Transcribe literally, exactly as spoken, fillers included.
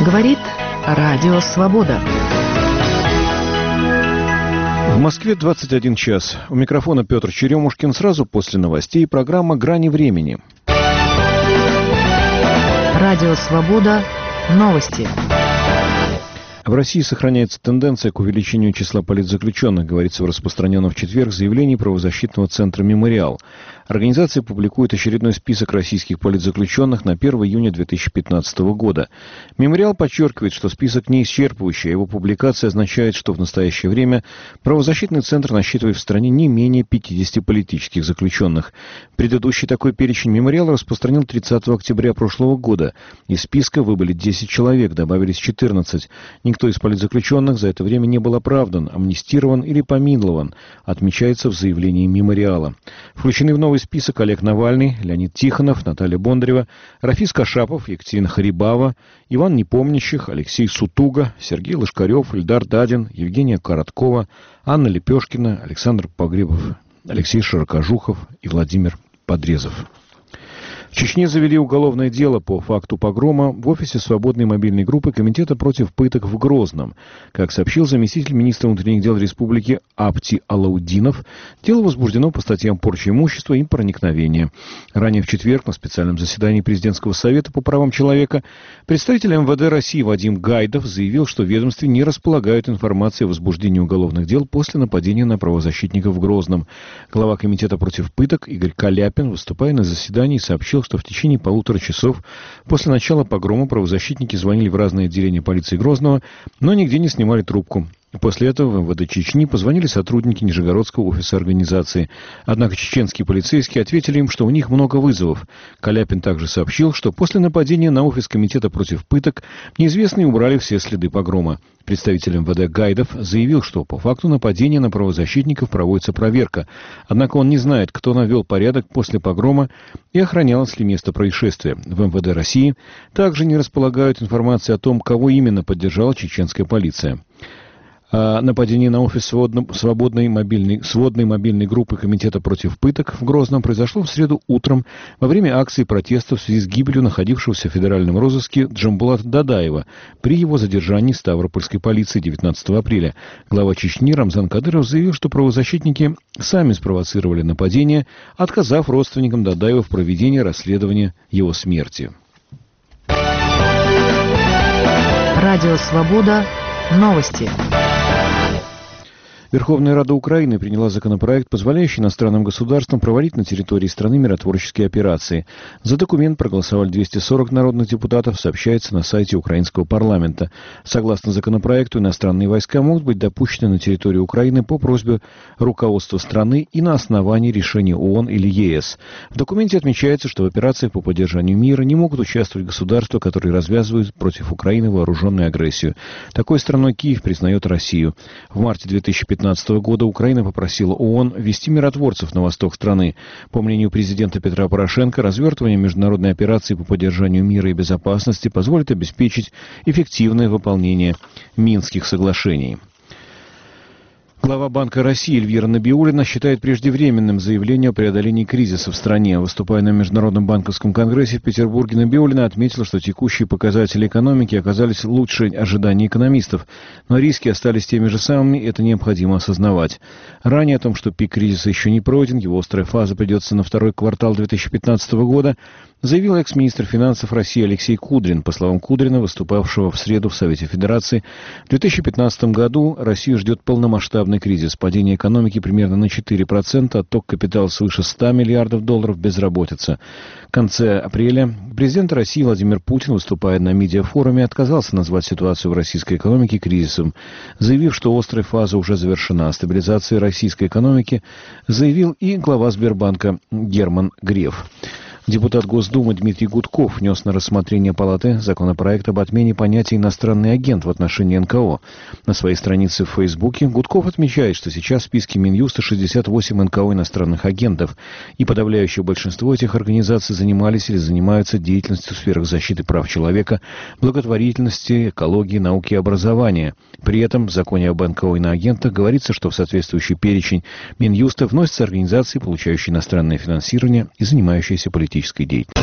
Говорит Радио Свобода. В Москве двадцать один час. У микрофона Петр Черемушкин. Сразу после новостей программа «Грани времени». Радио Свобода. Новости. В России сохраняется тенденция к увеличению числа политзаключенных, говорится в распространенном в четверг заявлении правозащитного центра «Мемориал». Организация публикует очередной список российских политзаключенных на первое июня две тысячи пятнадцатого года. «Мемориал» подчеркивает, что список не исчерпывающий, а его публикация означает, что в настоящее время правозащитный центр насчитывает в стране не менее пятидесяти политических заключенных. Предыдущий такой перечень «Мемориал» распространил тридцатого октября прошлого года. Из списка выбыли десять человек, добавились четырнадцать. Никто из политзаключенных за это время не был оправдан, амнистирован или помилован, отмечается в заявлении «Мемориала». Включены в новый список Олег Навальный, Леонид Тихонов, Наталья Бондарева, Рафис Кашапов, Екатерина Харибава, Иван Непомнящих, Алексей Сутуга, Сергей Лошкарев, Ильдар Дадин, Евгения Короткова, Анна Лепешкина, Александр Погребов, Алексей Широкожухов и Владимир Подрезов. В Чечне завели уголовное дело по факту погрома в офисе свободной мобильной группы Комитета против пыток в Грозном. Как сообщил заместитель министра внутренних дел республики Апти Алаудинов, дело возбуждено по статьям порчи имущества и проникновения. Ранее в четверг на специальном заседании Президентского совета по правам человека представитель эм вэ дэ России Вадим Гайдов заявил, что в ведомстве не располагают информацией о возбуждении уголовных дел после нападения на правозащитников в Грозном. Глава Комитета против пыток Игорь Каляпин, выступая на заседании, сообщил, что в течение полутора часов после начала погрома правозащитники звонили в разные отделения полиции Грозного, но нигде не снимали трубку. После этого в эм вэ дэ Чечни позвонили сотрудники Нижегородского офиса организации. Однако чеченские полицейские ответили им, что у них много вызовов. Каляпин также сообщил, что после нападения на офис Комитета против пыток неизвестные убрали все следы погрома. Представитель эм вэ дэ Гайдов заявил, что по факту нападения на правозащитников проводится проверка. Однако он не знает, кто навел порядок после погрома и охранялось ли место происшествия. В эм вэ дэ России также не располагают информацией о том, кого именно поддержала чеченская полиция. А нападение на офис свободной мобильной, сводной мобильной группы Комитета против пыток в Грозном произошло в среду утром во время акции протеста в связи с гибелью находившегося в федеральном розыске Джамбулата Дадаева при его задержании Ставропольской полиции девятнадцатого апреля. Глава Чечни Рамзан Кадыров заявил, что правозащитники сами спровоцировали нападение, отказав родственникам Дадаева в проведении расследования его смерти. Радио Свобода. Новости. Верховная Рада Украины приняла законопроект, позволяющий иностранным государствам проводить на территории страны миротворческие операции. За документ проголосовали двести сорок народных депутатов, сообщается на сайте украинского парламента. Согласно законопроекту, иностранные войска могут быть допущены на территорию Украины по просьбе руководства страны и на основании решения ООН или е эс. В документе отмечается, что в операциях по поддержанию мира не могут участвовать государства, которые развязывают против Украины вооруженную агрессию. Такой страной Киев признает Россию. В марте две тысячи пятнадцатого года Украина попросила ООН ввести миротворцев на восток страны. По мнению президента Петра Порошенко, развертывание международной операции по поддержанию мира и безопасности позволит обеспечить эффективное выполнение Минских соглашений. Глава Банка России Эльвира Набиуллина считает преждевременным заявление о преодолении кризиса в стране. Выступая на Международном банковском конгрессе в Петербурге, Набиуллина отметила, что текущие показатели экономики оказались лучше ожиданий экономистов, но риски остались теми же самыми, и это необходимо осознавать. Ранее о том, что пик кризиса еще не пройден, его острая фаза придется на второй квартал две тысячи пятнадцатого года, заявил экс-министр финансов России Алексей Кудрин. По словам Кудрина, выступавшего в среду в Совете Федерации, в две тысячи пятнадцатом году Россию ждет полномасштабный кризис, падение экономики примерно на четыре процента, отток капитала свыше ста миллиардов долларов, безработица. В конце апреля президент России Владимир Путин, выступая на медиафоруме, отказался назвать ситуацию в российской экономике кризисом, заявив, что острая фаза уже завершена. О стабилизации российской экономики заявил и глава Сбербанка Герман Греф. Депутат Госдумы Дмитрий Гудков внес на рассмотрение Палаты законопроект об отмене понятия «иностранный агент» в отношении эн ка о. На своей странице в Фейсбуке Гудков отмечает, что сейчас в списке Минюста шестьдесят восемь эн ка о иностранных агентов, и подавляющее большинство этих организаций занимались или занимаются деятельностью в сферах защиты прав человека, благотворительности, экологии, науки и образования. При этом в законе об эн ка о иноагентах говорится, что в соответствующий перечень Минюста вносятся организации, получающие иностранное финансирование и занимающиеся политикой. Политической деятельности.